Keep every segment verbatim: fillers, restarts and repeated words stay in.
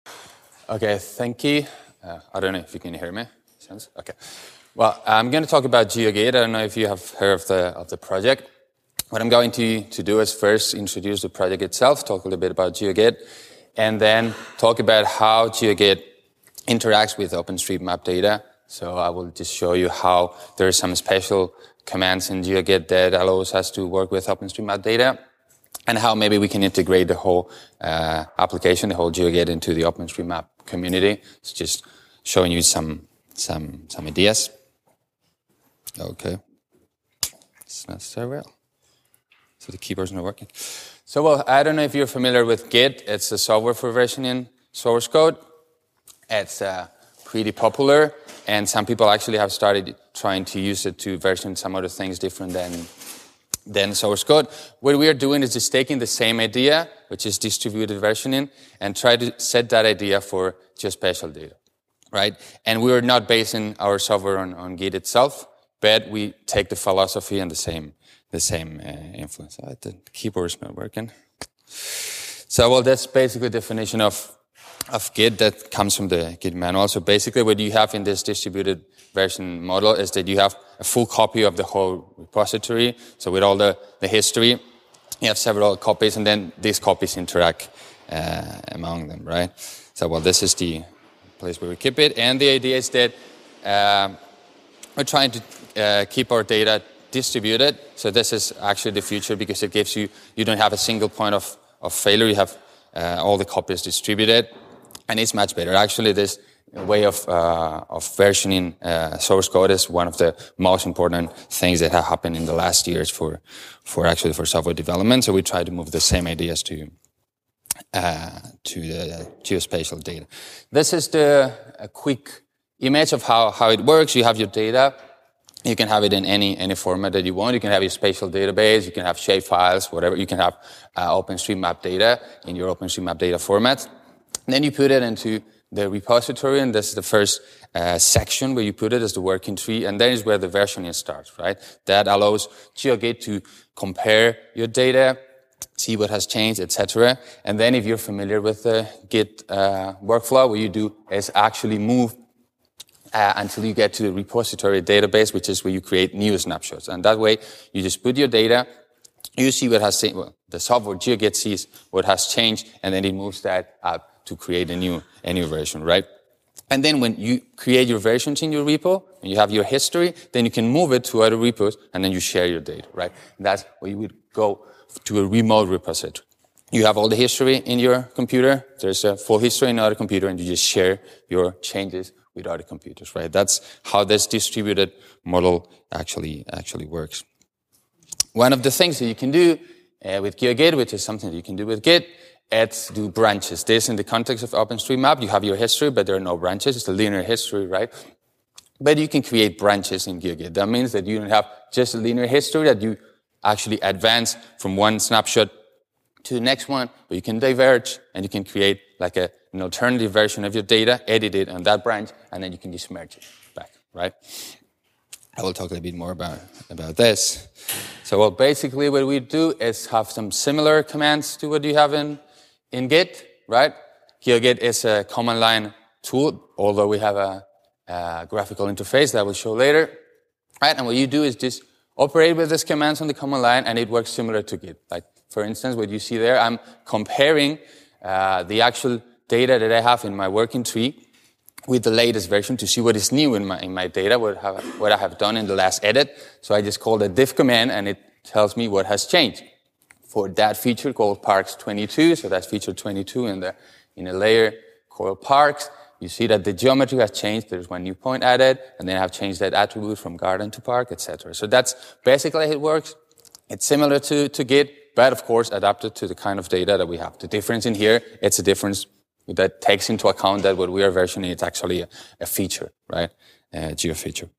Okay, thank you. Uh, I don't know if you can hear me. Sounds okay. Well, I'm going to talk about GeoGate. I don't know if you have heard of the of the project. What I'm going to, to do is first introduce the project itself, talk a little bit about GeoGate, and then talk about how GeoGate interacts with OpenStreetMap data. So I will just show you how there are some special commands in GeoGate that allows us to work with OpenStreetMap data, and how maybe we can integrate the whole uh, application, the whole GeoGate, into the OpenStreetMap community. It's just showing you some some some ideas. Okay, it's not so well. So the keyboard's not working. So well, I don't know if you're familiar with Git. It's a software for versioning source code. It's uh, pretty popular, and some people actually have started trying to use it to version some other things different than than source code. What we are doing is just taking the same idea, which is distributed versioning, and try to set that idea for geospatial data, right? And we are not basing our software on, on Git itself, but we take the philosophy and the same the same uh, influence. Uh, the keyboard is not working. So, well, that's basically the definition of of Git that comes from the Git manual. So basically what you have in this distributed version model is that you have a full copy of the whole repository. So with all the, the history, you have several copies, and then these copies interact uh, among them, right? So, well, this is the place where we keep it. And the idea is that uh, we're trying to uh, keep our data distributed. So this is actually the future, because it gives you, you don't have a single point of, of failure. You have uh, all the copies distributed. And it's much better. Actually, this way of uh, of versioning uh, source code is one of the most important things that have happened in the last years for for actually for software development. So we try to move the same ideas to uh, to the geospatial data. This is the a quick image of how how it works. You have your data. You can have it in any any format that you want. You can have your spatial database. You can have shape files, whatever. You can have uh, OpenStreetMap data in your OpenStreetMap data format. Then you put it into the repository, and this is the first uh, section where you put it as the working tree, and that is where the versioning starts, right? That allows GeoGate to compare your data, see what has changed, et cetera. And then if you're familiar with the Git uh, workflow, what you do is actually move uh, until you get to the repository database, which is where you create new snapshots. And that way, you just put your data, you see what has changed, well, the software GeoGate sees what has changed, and then it moves that up to create a new, a new version, right? And then when you create your versions in your repo, and you have your history, then you can move it to other repos, and then you share your data, right? And that's where you would go to a remote repository. You have all the history in your computer, there's a full history in another computer, and you just share your changes with other computers, right? That's how this distributed model actually, actually works. One of the things that you can do uh, with GeoGate, which is something that you can do with Git, it's do branches. This, in the context of OpenStreetMap, you have your history, but there are no branches. It's a linear history, right? But you can create branches in GeoGate. That means that you don't have just a linear history, that you actually advance from one snapshot to the next one, but you can diverge, and you can create like a, an alternative version of your data, edit it on that branch, and then you can just merge it back, right? I will talk a little bit more about, about this. So, well, basically what we do is have some similar commands to what you have in In Git, right? GeoGate is a command line tool, although we have a, a graphical interface that I will show later, right? And what you do is just operate with these commands on the command line, and it works similar to Git. Like, for instance, what you see there, I'm comparing uh, the actual data that I have in my working tree with the latest version to see what is new in my in my data, what, have, what I have done in the last edit. So I just call the diff command, and it tells me what has changed. For that feature called Parks twenty-two, so that's feature twenty-two in the in a layer called Parks. You see that the geometry has changed. There's one new point added, and then I have changed that attribute from garden to park, et cetera. So that's basically how it works. It's similar to to Git, but of course adapted to the kind of data that we have. The difference in here, it's a difference that takes into account that what we are versioning is actually a, a feature, right? A geo feature.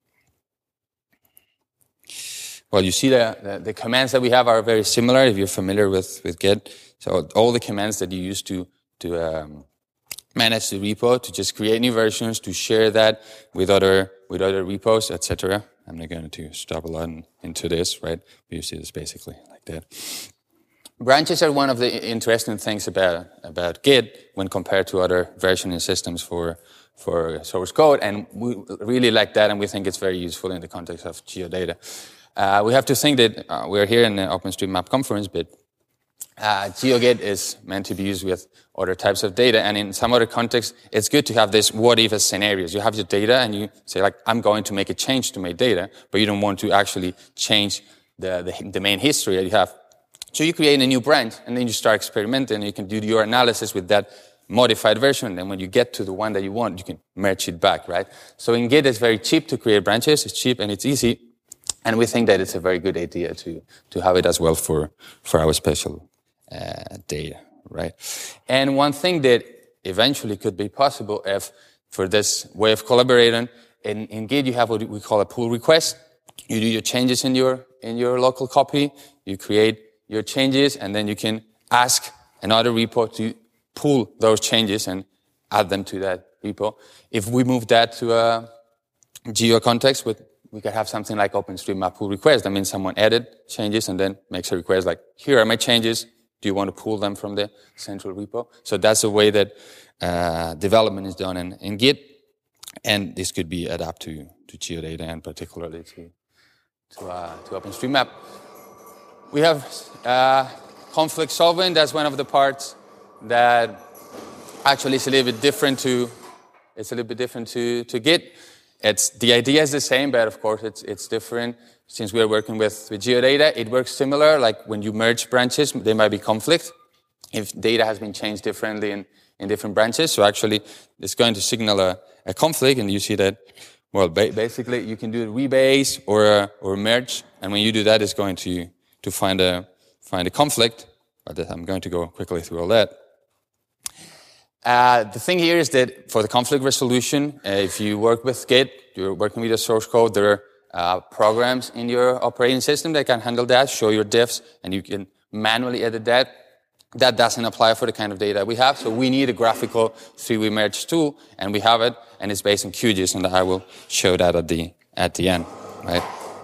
Well, you see the, the, the commands that we have are very similar if you're familiar with, with Git. So all the commands that you use to, to um, manage the repo, to just create new versions, to share that with other, with other repos, et cetera. I'm not going to stop a lot in, into this, right? But you see this basically like that. branches are one of the interesting things about, about Git when compared to other versioning systems for, for source code, and we really like that, and we think it's very useful in the context of geodata. Uh, we have to think that uh, we're here in the OpenStreetMap conference, but uh, GeoGit is meant to be used with other types of data, and in some other contexts, it's good to have this what-if scenarios. You have your data, and you say, like, I'm going to make a change to my data, but you don't want to actually change the, the, the main history that you have. So you create a new branch, and then you start experimenting, and you can do your analysis with that modified version, and then when you get to the one that you want, you can merge it back, right? So in Git, it's very cheap to create branches. It's cheap and it's easy, and we think that it's a very good idea to, to have it as well for, for our special uh, data, right? And one thing that eventually could be possible if, for this way of collaborating, in, in Git, you have what we call a pull request. You do your changes in your, in your local copy, you create your changes, and then you can ask another repo to pull those changes and add them to that repo. If we move that to a geo context, with, we could have something like OpenStreetMap pull request. That means someone edit changes and then makes a request like, here are my changes. Do you want to pull them from the central repo? So that's the way that uh, development is done in, in Git, and this could be adapted to, to geodata and particularly to, to, uh, to OpenStreetMap. We have uh, conflict solving. That's one of the parts that actually is a little bit different to it's a little bit different to, to Git. It's the idea is the same, but of course it's it's different. Since we are working with, with geodata, it works similar. Like when you merge branches, there might be conflict if data has been changed differently in, in different branches. So actually, it's going to signal a, a conflict, and you see that. Well, ba basically, you can do a rebase or a, or a merge, and when you do that, it's going to to find a find a conflict. But I'm going to go quickly through all that. Uh, the thing here is that for the conflict resolution, uh, if you work with Git, you're working with your source code, there are uh, programs in your operating system that can handle that, show your diffs, and you can manually edit that. That doesn't apply for the kind of data we have, so we need a graphical three-way merge tool, and we have it, and it's based on Q G I S, and I will show that at the at the end, right?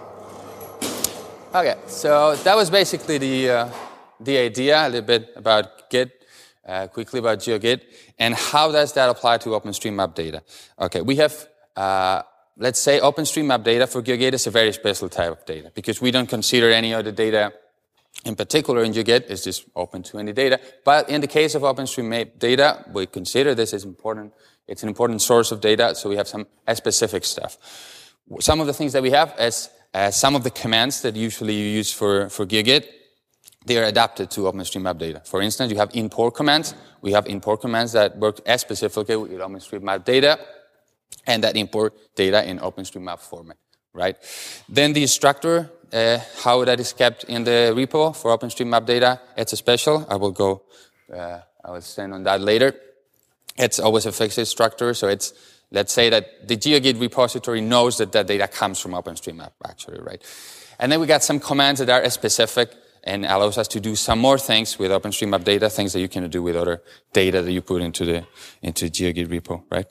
Okay, so that was basically the uh, the idea, a little bit about Git, uh, quickly about GeoGit, and how does that apply to OpenStreetMap data? Okay, we have, uh, let's say OpenStreetMap data for GeoGit is a very special type of data, because we don't consider any other data in particular in GeoGit. It's just open to any data. But in the case of OpenStreetMap data, we consider this as important. It's an important source of data, so we have some specific stuff. Some of the things that we have is uh, some of the commands that usually you use for, for GeoGit, they are adapted to OpenStreetMap data. For instance, you have import commands. We have import commands that work as specifically with OpenStreetMap data, and that import data in OpenStreetMap format, right? Then the structure, uh, how that is kept in the repo for OpenStreetMap data, it's a special. I will go, uh, I will stand on that later. It's always a fixed structure, so it's, let's say that the GeoGit repository knows that that data comes from OpenStreetMap, actually, right? And then we got some commands that are specific and allows us to do some more things with OpenStreetMap data, things that you can do with other data that you put into the into GeoGit repo, right?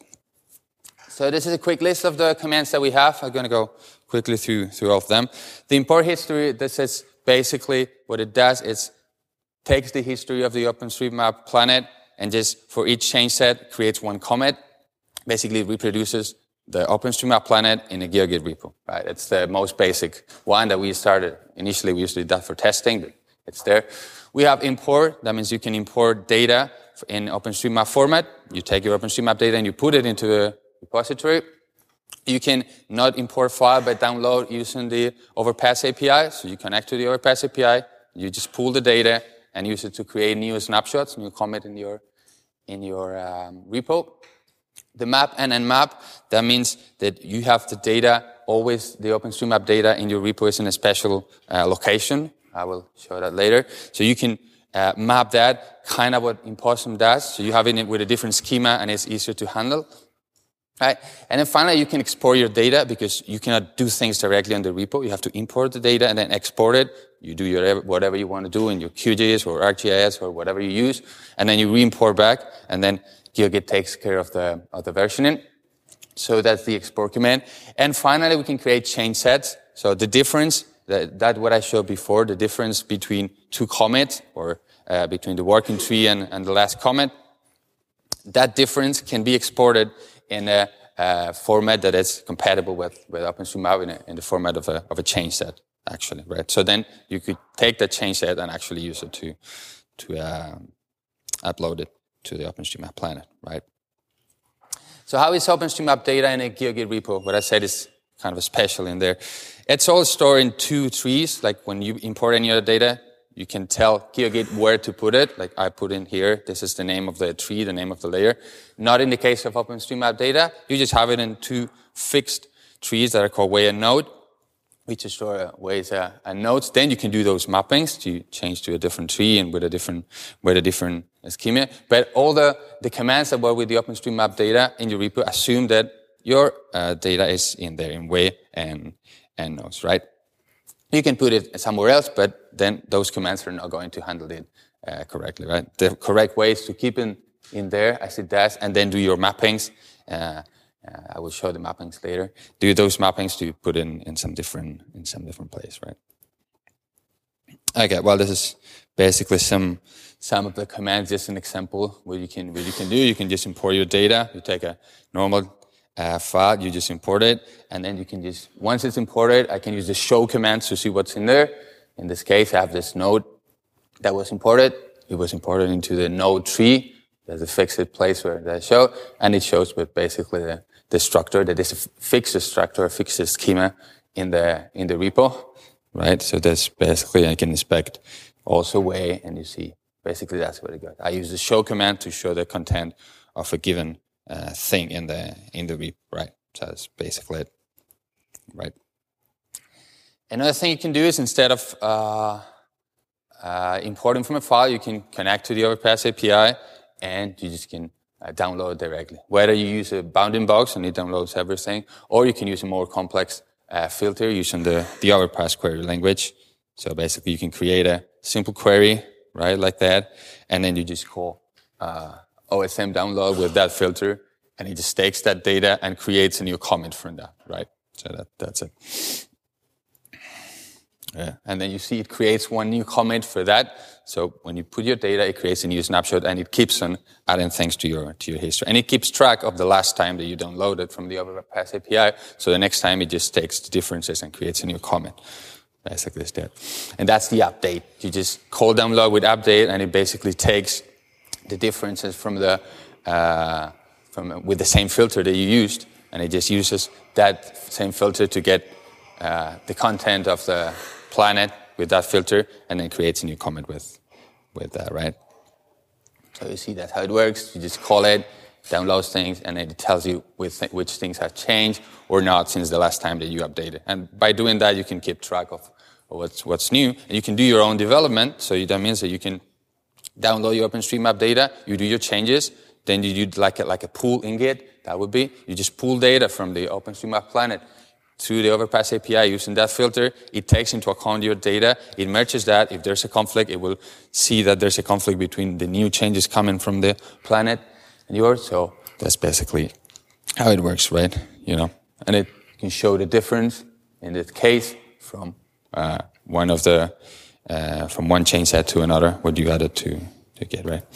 So this is a quick list of the commands that we have. I'm going to go quickly through through all of them. The import history, this is basically what it does. It takes the history of the OpenStreetMap planet and just for each change set creates one commit. Basically, it reproduces the OpenStreetMap planet in a GeoGit repo, right? It's the most basic one that we started. Initially, we used to do that for testing, but it's there. We have import. That means you can import data in OpenStreetMap format. You take your OpenStreetMap data and you put it into a repository. You can not import file, but download using the Overpass A P I. So you connect to the Overpass A P I. You just pull the data and use it to create new snapshots, new commit in your, in your um, repo. The map and nmap, that means that you have the data, always the OpenStreetMap data in your repo is in a special uh, location. I will show that later. So you can uh, map that, kind of what Imposum does. So you have it with a different schema and it's easier to handle. Right? And then finally, you can export your data because you cannot do things directly on the repo. You have to import the data and then export it. You do your, whatever you want to do in your Q G I S or ArcGIS or whatever you use. And then you re-import back and then GeoGit takes care of the, of the versioning. So that's the export command. And finally, we can create change sets. So the difference that, that what I showed before, the difference between two commits, or uh, between the working tree and, and the last commit, that difference can be exported in a uh, format that is compatible with, with OpenStreetMap in, a, in the format of a, of a change set, actually, right? So then you could take that change set and actually use it to, to uh, upload it to the OpenStreetMap Planet, right? So how is OpenStreetMap data in a GeoGit repo? What I said is kind of a special in there. It's all stored in two trees. Like when you import any other data, you can tell GeoGit where to put it. Like I put in here, this is the name of the tree, the name of the layer. Not in the case of OpenStreetMap data. You just have it in two fixed trees that are called way and node. We just store ways uh, and nodes. Then you can do those mappings to change to a different tree and with a different, with a different schema. But all the, the commands that work with the OpenStreetMap data in your repo assume that your uh, data is in there in way and, and nodes, right? You can put it somewhere else, but then those commands are not going to handle it uh, correctly, right? The correct way is to keep it in there as it does, and then do your mappings. Uh, uh, I will show the mappings later. Do those mappings to put in in some different in some different place, right? Okay, well, this is basically some some of the commands. Just an example what you can what you can do. You can just import your data. You take a normal Uh, file, you just import it, and then you can just, once it's imported, I can use the show command to see what's in there. In this case, I have this node that was imported. It was imported into the node tree. There's a fixed place where they show, and it shows with basically the, the structure, that is a fixed structure, a fixed schema in the, in the repo, right? So that's basically, I can inspect also way, and you see, basically that's what I got. I use the show command to show the content of a given Uh, thing in the in the repo, right? So that's basically it, right? Another thing you can do is instead of uh, uh, importing from a file, you can connect to the Overpass A P I, and you just can uh, download it directly. Whether you use a bounding box and it downloads everything, or you can use a more complex uh, filter using the the Overpass query language. So basically, you can create a simple query, right, like that, and then you just call Uh, O S M download with that filter, and it just takes that data and creates a new comment from that, right? So that, that's it. Yeah. And then you see it creates one new comment for that. So when you put your data, it creates a new snapshot, and it keeps on adding things to your, to your history. And it keeps track of the last time that you downloaded from the Overpass A P I. So the next time it just takes the differences and creates a new comment. Basically it's that. And that's the update. You just call download with update, and it basically takes the differences from the uh, from with the same filter that you used, and it just uses that same filter to get uh, the content of the planet with that filter, and then creates a new comment with with that, right? So you see that's how it works. You just call it, downloads things, and then it tells you which, th- which things have changed or not since the last time that you updated. And by doing that, you can keep track of what's what's new, and you can do your own development. So that means that you can download your OpenStreetMap data, you do your changes, then you do like a, like a pool in Git, that would be, you just pull data from the OpenStreetMap Planet to the Overpass A P I using that filter. It takes into account your data, it merges that. If there's a conflict, it will see that there's a conflict between the new changes coming from the planet and yours. So that's basically how it works, right? You know, and it can show the difference in this case from uh, one of the Uh, from one change set to another, what you added to, to Git, right?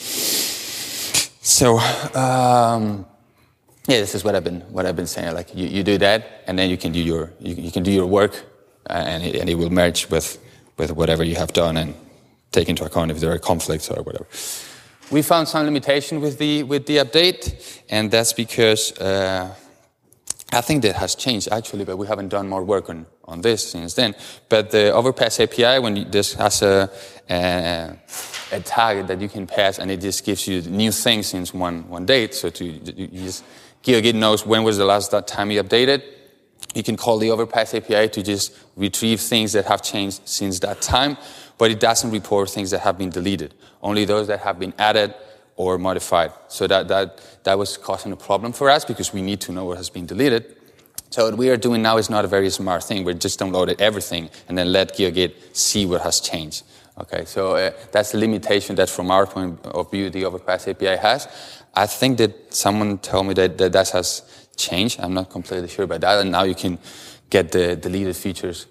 So, um, yeah, this is what I've been what I've been saying. Like you, you do that, and then you can do your you, you can do your work, uh, and it, and it will merge with with whatever you have done and take into account if there are conflicts or whatever. We found some limitation with the with the update, and that's because uh, I think that has changed actually, but we haven't done more work on, on this since then. But the Overpass A P I, when you, this has a, a a target that you can pass, and it just gives you new things since one one date. So to you just GeoGit knows when was the last time you updated. You can call the Overpass A P I to just retrieve things that have changed since that time, but it doesn't report things that have been deleted. Only those that have been added or modified. So that, that, that was causing a problem for us because we need to know what has been deleted. So what we are doing now is not a very smart thing. We just downloaded everything and then let GeoGit see what has changed. Okay, so uh, that's the limitation that from our point of view the Overpass A P I has. I think that someone told me that that, that has changed. I'm not completely sure about that. And now you can get the deleted features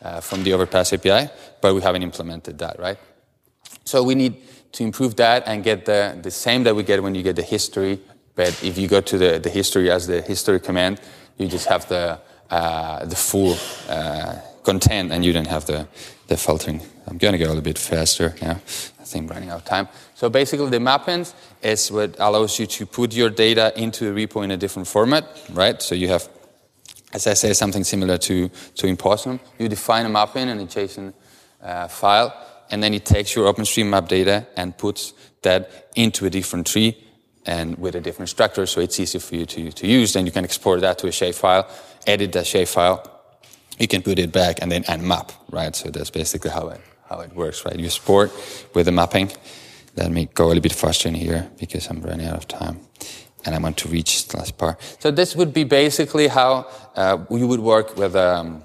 uh, from the Overpass A P I, but we haven't implemented that, right? So we need to improve that and get the, the same that we get when you get the history, but if you go to the, the history as the history command, you just have the, uh, the full uh, content and you don't have the, the filtering. I'm going to go a little bit faster now. I think I'm running out of time. So basically the mappings is what allows you to put your data into a repo in a different format, right? So you have, as I say, something similar to, to Imposum. You define a mapping in a JSON uh, file, and then it takes your OpenStreetMap data and puts that into a different tree and with a different structure, so it's easy for you to, to use. Then you can export that to a shapefile, edit that shapefile, you can put it back and then unmap, right? So that's basically how it how it works, right? You export with the mapping. Let me go a little bit faster in here because I'm running out of time and I want to reach the last part. So this would be basically how uh, we would work with um,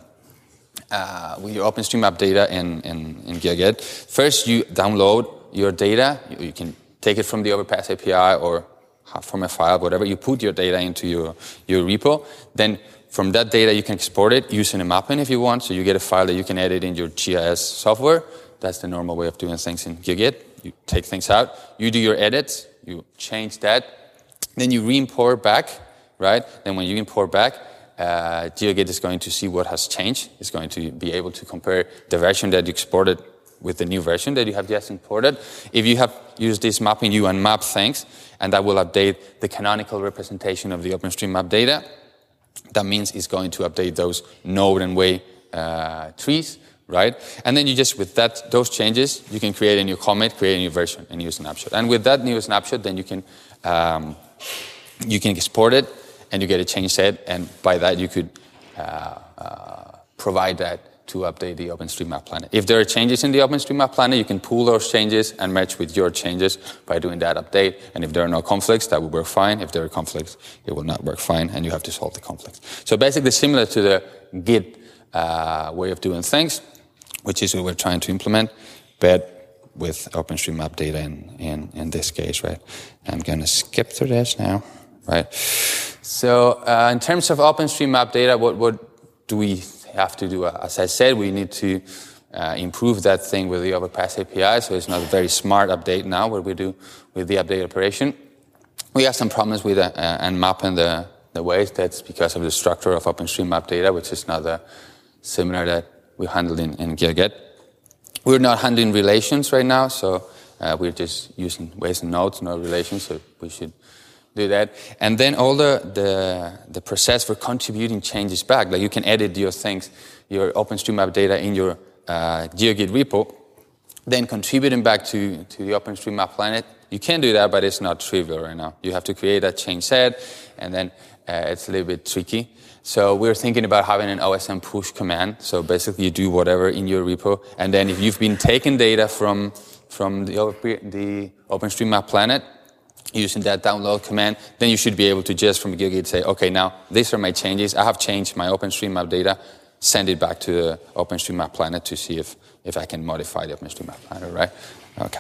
uh, with your OpenStreetMap data in, in, in GeoGet. First, you download your data. You, you can take it from the Overpass A P I or from a file, whatever. You put your data into your, your repo. Then from that data, you can export it using a mapping if you want. So you get a file that you can edit in your G I S software. That's the normal way of doing things in GeoGet. You take things out. You do your edits. You change that. Then you re-import back, right? Then when you import back, uh, GeoGet is going to see what has changed. It's going to be able to compare the version that you exported with the new version that you have just imported. If you have used this mapping, you unmap things, and that will update the canonical representation of the OpenStreetMap data. That means it's going to update those node and way uh, trees, right? And then you just, with that, those changes, you can create a new commit, create a new version, a new snapshot. And with that new snapshot, then you can um, you can export it, and you get a change set, and by that you could uh, uh, provide that to update the OpenStreetMap Planet. If there are changes in the OpenStreetMap Planet, you can pull those changes and match with your changes by doing that update. And if there are no conflicts, that will work fine. If there are conflicts, it will not work fine, and you have to solve the conflicts. So basically similar to the Git uh, way of doing things, which is what we're trying to implement, but with OpenStreetMap data in, in, in this case, right? I'm going to skip through this now, right? So uh, in terms of OpenStreetMap data, what, what do we have to do? As I said, we need to uh, improve that thing with the Overpass A P I, so it's not a very smart update now, what we do with the update operation. We have some problems with uh, and mapping the, the ways. That's because of the structure of OpenStreetMap data, which is not uh, similar that we handled in, in GeoGet. We're not handling relations right now, so uh, we're just using ways and nodes, no relations, so we should do that. And then all the, the, the process for contributing changes back, like you can edit your things, your OpenStreetMap data in your uh, GeoGit repo, then contributing back to, to the OpenStreetMap Planet. You can do that, but it's not trivial right now. You have to create that change set, and then uh, it's a little bit tricky. So we're thinking about having an O S M push command. So basically you do whatever in your repo, and then if you've been taking data from, from the, the OpenStreetMap Planet, using that download command, then you should be able to just from GeoGit say, okay, now these are my changes. I have changed my OpenStreetMap data, send it back to the OpenStreetMap Planet to see if, if I can modify the OpenStreetMap Planet, right? Okay.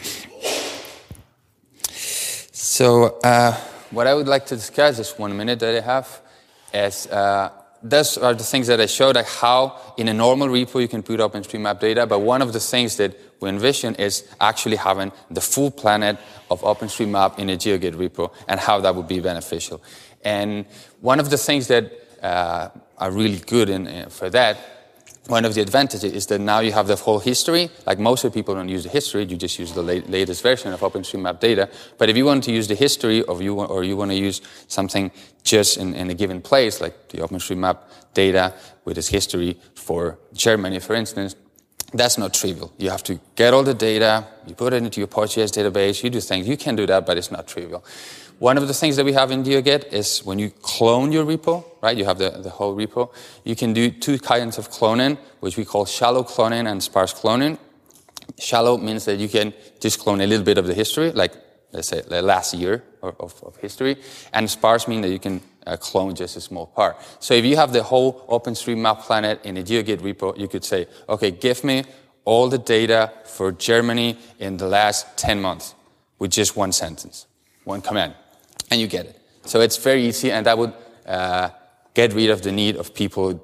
So uh, what I would like to discuss, this one minute that I have, is uh, those are the things that I showed, like how in a normal repo you can put OpenStreetMap data, but one of the things that we envision is actually having the full planet of OpenStreetMap in a GeoGit repo and how that would be beneficial. And one of the things that uh, are really good in, uh, for that, one of the advantages is that now you have the whole history. Like most of the people don't use the history, you just use the late, latest version of OpenStreetMap data. But if you want to use the history, or you want, or you want to use something just in, in a given place, like the OpenStreetMap data with its history for Germany, for instance, that's not trivial. You have to get all the data, you put it into your PostGIS database, you do things. You can do that, but it's not trivial. One of the things that we have in GeoGet is when you clone your repo, right, you have the, the whole repo, you can do two kinds of cloning, which we call shallow cloning and sparse cloning. Shallow means that you can just clone a little bit of the history, like, let's say, the last year of, of, of history, and sparse means that you can uh, clone just a small part. So if you have the whole OpenStreetMap Planet in a GeoGit repo, you could say, okay, give me all the data for Germany in the last ten months with just one sentence, one command. And you get it. So it's very easy, and that would uh, get rid of the need of people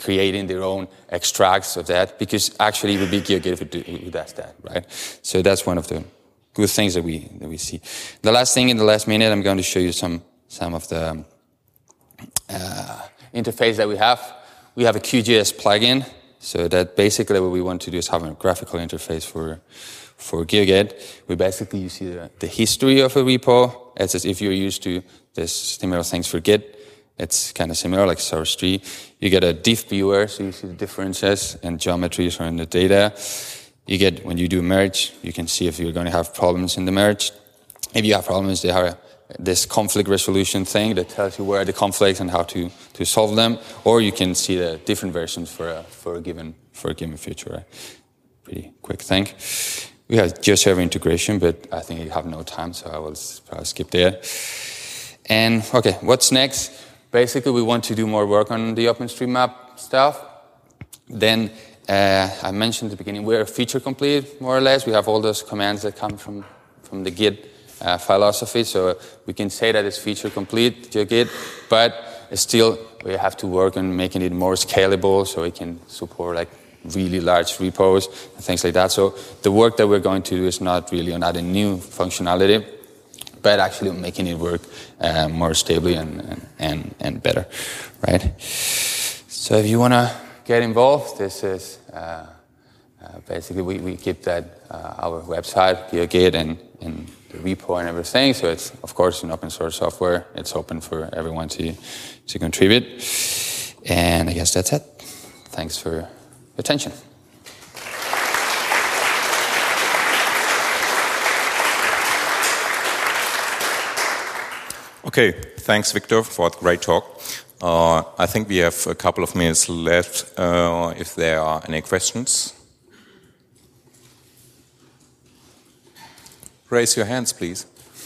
creating their own extracts of that, because actually it would be GeoGate who, do, who does that, right? So that's one of the good things that we that we see. The last thing in the last minute, I'm going to show you some some of the uh, interface that we have. We have a Q G S plugin, so that basically what we want to do is have a graphical interface for for GeoGate. We basically you see the, the history of a repo. It's as if you're used to this similar things for Git. It's kind of similar, like source tree. You get a diff viewer, so you see the differences and geometries are in the data. You get, when you do merge, you can see if you're going to have problems in the merge. If you have problems, they have this conflict resolution thing that tells you where are the conflicts and how to, to solve them. Or you can see the different versions for a, for a given for a given feature. Right? Pretty quick thing. We have GeoServer integration, but I think you have no time, so I will probably skip there. And okay, what's next? Basically, we want to do more work on the OpenStreetMap stuff. Then, uh, I mentioned at the beginning, we're feature complete, more or less. We have all those commands that come from, from the Git uh, philosophy, so we can say that it's feature complete, GeoGit, but still we have to work on making it more scalable so it can support like really large repos and things like that. So the work that we're going to do is not really on adding new functionality, but actually making it work uh, more stably and, and, and better, right? So if you want to get involved, this is uh, uh, basically we, we keep that uh, our website, GeoGate, and, and the repo and everything. So it's, of course, an open source software. It's open for everyone to, to contribute. And I guess that's it. Thanks for your attention. Okay, thanks, Victor, for the great talk. Uh, I think we have a couple of minutes left uh, if there are any questions. Raise your hands, please.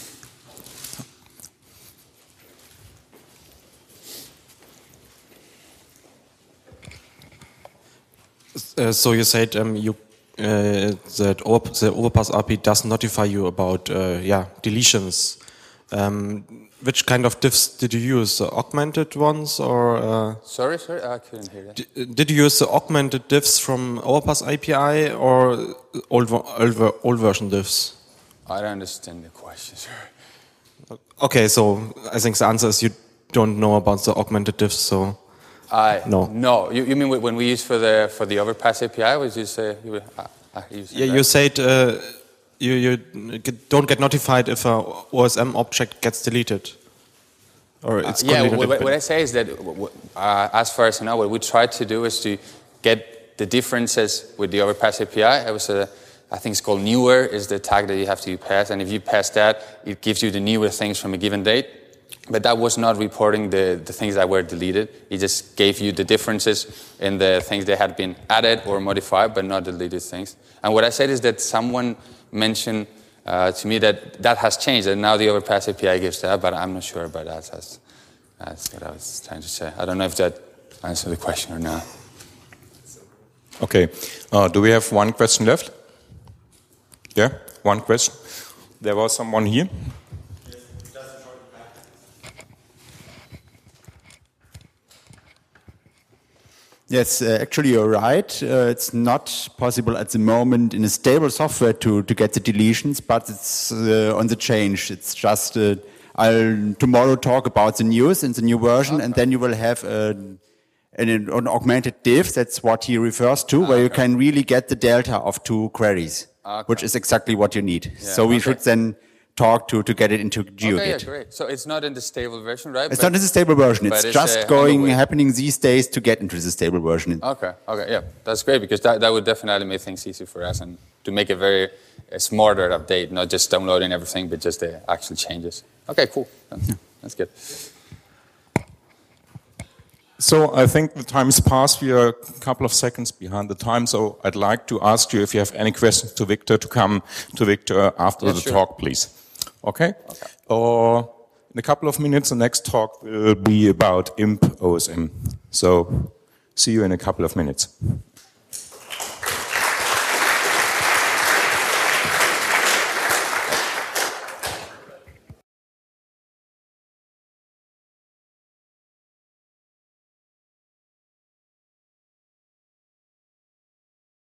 Uh, so you said um, you uh, that over, the Overpass R P does notify you about uh, yeah deletions. Um, which kind of diffs did you use? The augmented ones or? Uh, sorry, sorry, I couldn't hear that. Did you use the augmented diffs from Overpass A P I or old old, old version diffs? I don't understand the question, sir. Okay, so I think the answer is you don't know about the augmented diffs, so. I no. No, you, you mean when we use for the for the Overpass A P I? Was you say you were, uh, uh, you yeah, that? You said uh, you you get, don't get notified if a O S M object gets deleted, or it's uh, yeah. What, what I say is that uh, as far as I know, what we tried to do is to get the differences with the Overpass A P I. It was a I think it's called newer is the tag that you have to pass, and if you pass that, it gives you the newer things from a given date. But that was not reporting the, the things that were deleted. It just gave you the differences in the things that had been added or modified, but not deleted things. And what I said is that someone mentioned uh, to me that that has changed, and now the Overpass A P I gives that, but I'm not sure about that. That's, that's what I was trying to say. I don't know if that answered the question or not. Okay. Uh, do we have one question left? Yeah, one question. There was someone here. Yes, uh, actually you're right. Uh, it's not possible at the moment in a stable software to, to get the deletions, but it's uh, on the change. It's just, uh, I'll tomorrow talk about the news in the new version, okay. And then you will have a, an, an augmented diff, that's what he refers to, where okay. you can really get the delta of two queries, okay. which is exactly what you need. Yeah, so we okay. should then talk to, to get it into GeoGate. Okay, yeah, great. So it's not in the stable version, right? It's but, not in the stable version. It's, it's just uh, going, happening these days to get into the stable version. Okay, okay, yeah. That's great because that, that would definitely make things easier for us and to make a very a smarter update, not just downloading everything, but just the actual changes. Okay, cool. That's, yeah. that's good. So I think the time has passed. We are a couple of seconds behind the time. So I'd like to ask you if you have any questions to Victor to come to Victor after yeah, the sure. talk, please. Okay? Okay. Or in a couple of minutes, the next talk will be about I M P O S M. So see you in a couple of minutes.